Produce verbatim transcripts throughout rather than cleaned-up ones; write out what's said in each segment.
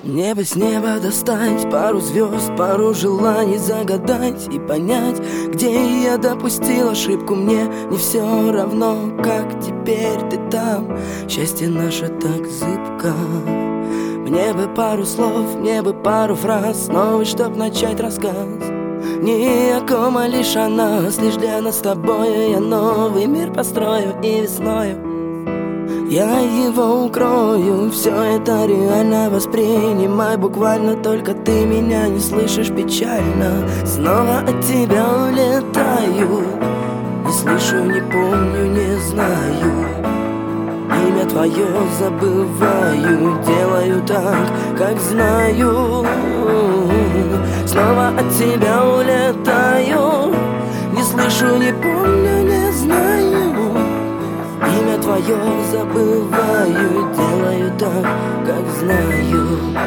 Небо с неба достать, пару звезд, пару желаний загадать и понять, где я допустил ошибку. Мне не все равно, как теперь ты там. Счастье наше так зыбко. Мне бы пару слов, мне бы пару фраз новый, чтоб начать рассказ. Не о ком, а лишь о нас, лишь для нас с тобой. Я новый мир построю и весною я его укрою. Все это реально воспринимай буквально, только ты меня не слышишь печально. Снова от тебя улетаю, не слышу, не помню, не знаю. Имя твое забываю, делаю так, как знаю. Снова от тебя улетаю, не слышу, не помню, не знаю. Имя твое забываю, делаю так, как знаю.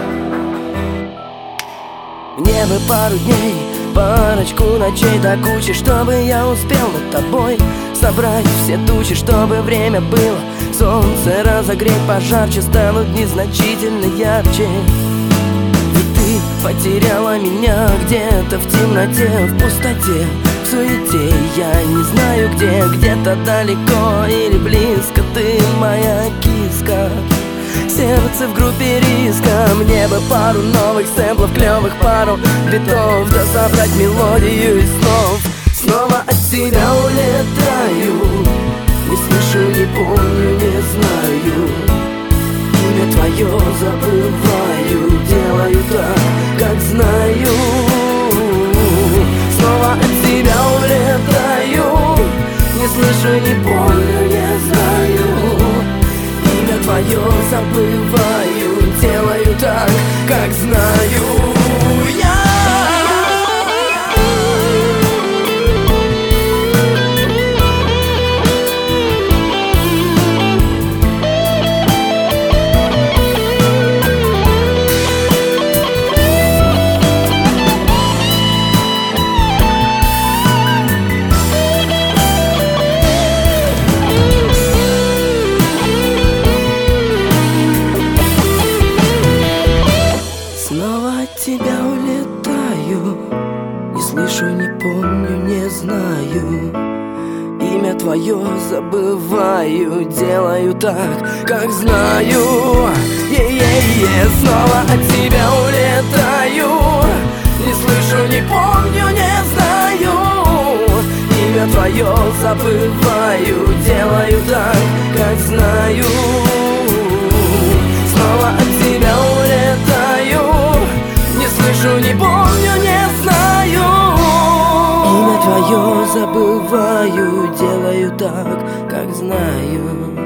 Мне бы пару дней, парочку ночей до кучи, чтобы я успел над тобой собрать все тучи, чтобы время было, солнце разогреть пожарче, станут незначительно ярче. Ведь ты потеряла меня где-то в темноте, в пустоте, в суете. Я не знаю где, где-то далеко или близко. Ты моя киска, сердце в группе риска. Мне бы пару новых сэмплов, клевых пару битов, да собрать мелодию из снов. Снова от тебя улетаю, не слышу, не помню, не знаю. Имя твое забываю, делаю так, как знаю. Снова от тебя улетаю, не слышу, не помню, не знаю. Имя твое забываю, делаю так, как знаю. Я от тебя улетаю, не слышу, не помню, не знаю. Имя твое забываю, делаю так, как знаю. Е-е-е, снова от тебя улетаю, не слышу, не помню, не знаю. Имя твое забываю, делаю так, как знаю. Снова от тебя улетаю, не слышу, не помню, не знаю. Имя твое забываю, делаю так, как знаю.